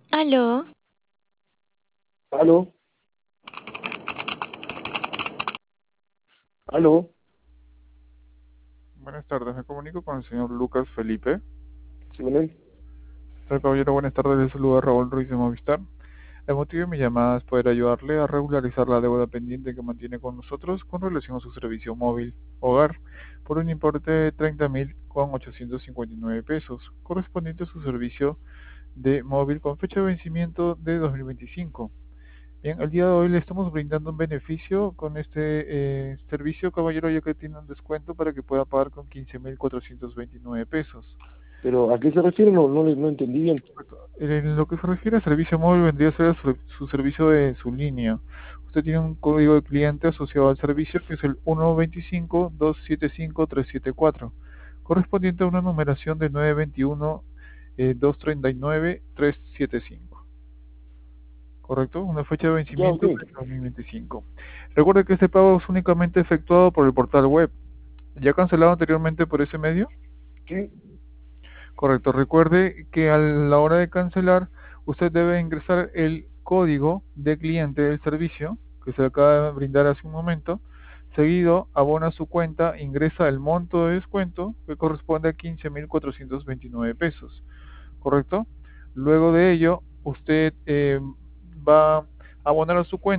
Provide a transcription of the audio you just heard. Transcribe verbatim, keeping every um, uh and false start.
Aló, Aló, aló, Buenas tardes, me comunico con el señor Lucas Felipe. sí, con él. Señor caballero, buenas tardes, le saluda Raúl Ruiz de Movistar. El motivo de mi llamada es poder ayudarle a regularizar la deuda pendiente que mantiene con nosotros con relación a su servicio móvil hogar por un importe de treinta mil con ochocientos cincuenta y nueve pesos, correspondiente a su servicio de móvil con fecha de vencimiento de dos mil veinticinco. Bien, el día de hoy le estamos brindando un beneficio con este eh, servicio, caballero, ya que tiene un descuento para que pueda pagar con quince mil cuatrocientos veintinueve pesos. Pero ¿a qué se refiere? No, no, le- no entendí bien. En lo que se refiere a servicio móvil, vendría a ser su, su servicio de su línea. Usted tiene un código de cliente asociado al servicio que es el uno dos cinco dos siete cinco tres siete cuatro, correspondiente a una numeración de nueve veintiuno eh, dos treinta y nueve tres siete cinco. ¿Correcto? Una fecha de Ya, ok. vencimiento de dos mil veinticinco. Recuerde que este pago es únicamente efectuado por el portal web. ¿Ya cancelado anteriormente por ese medio? Sí, Correcto. Recuerde que a la hora de cancelar, usted debe ingresar el código de cliente del servicio que se le acaba de brindar hace un momento. Seguido, abona su cuenta, ingresa el monto de descuento que corresponde a quince mil cuatrocientos veintinueve pesos. ¿Correcto? Luego de ello, usted eh, va a abonar a su cuenta